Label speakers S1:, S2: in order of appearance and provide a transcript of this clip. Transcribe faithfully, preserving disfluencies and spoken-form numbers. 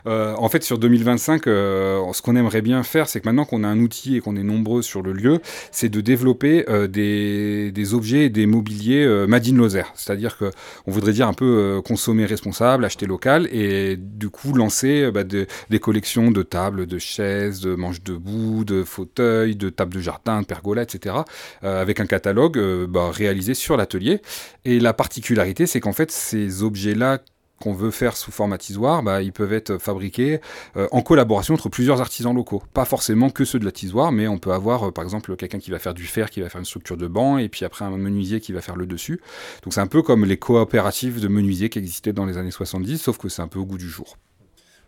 S1: Euh, en fait, sur deux mille vingt-cinq, euh, ce qu'on aimerait bien faire, c'est que maintenant qu'on a un outil et qu'on est nombreux sur le lieu, c'est de développer euh, des, des objets et des mobiliers euh, made in Lozère. C'est-à-dire que on voudrait dire un peu euh, consommer responsable, acheter local, et du coup lancer euh, bah, de- des collections de tables, de chaises, de manches debout, de fauteuils, de tables de jardin, de pergolas, et cetera. euh, avec un catalogue euh, bah, réalisé sur l'atelier. Et la particularité, c'est qu'en fait, ces objets-là qu'on veut faire sous format tisoir, bah, ils peuvent être fabriqués euh, en collaboration entre plusieurs artisans locaux. Pas forcément que ceux de la tisoire, mais on peut avoir euh, par exemple quelqu'un qui va faire du fer, qui va faire une structure de banc, et puis après un menuisier qui va faire le dessus. Donc c'est un peu comme les coopératives de menuisiers qui existaient dans les années soixante-dix, sauf que c'est un peu au goût du jour.